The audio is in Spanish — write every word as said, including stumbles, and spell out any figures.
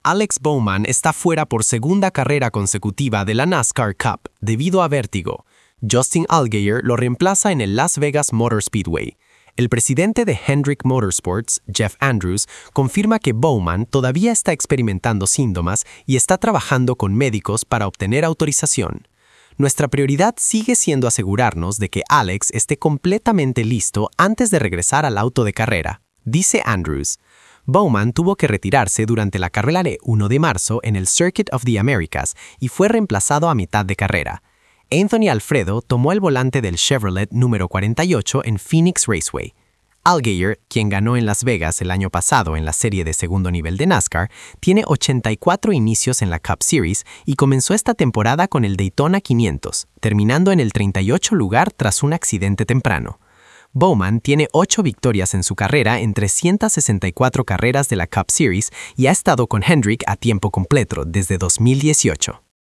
Alex Bowman está fuera por segunda carrera consecutiva de la NASCAR Cup debido a vértigo. Justin Allgaier lo reemplaza en el Las Vegas Motor Speedway. El presidente de Hendrick Motorsports, Jeff Andrews, confirma que Bowman todavía está experimentando síntomas y está trabajando con médicos para obtener autorización. Nuestra prioridad sigue siendo asegurarnos de que Alex esté completamente listo antes de regresar al auto de carrera, dice Andrews. Bowman tuvo que retirarse durante la carrera de uno de marzo en el Circuit of the Americas y fue reemplazado a mitad de carrera. Anthony Alfredo tomó el volante del Chevrolet número cuarenta y ocho en Phoenix Raceway. Allgaier, quien ganó en Las Vegas el año pasado en la serie de segundo nivel de NASCAR, tiene ochenta y cuatro inicios en la Cup Series y comenzó esta temporada con el Daytona quinientos, terminando en el treinta y ocho lugar tras un accidente temprano. Bowman tiene ocho victorias en su carrera en trescientas sesenta y cuatro carreras de la Cup Series y ha estado con Hendrick a tiempo completo desde dos mil dieciocho.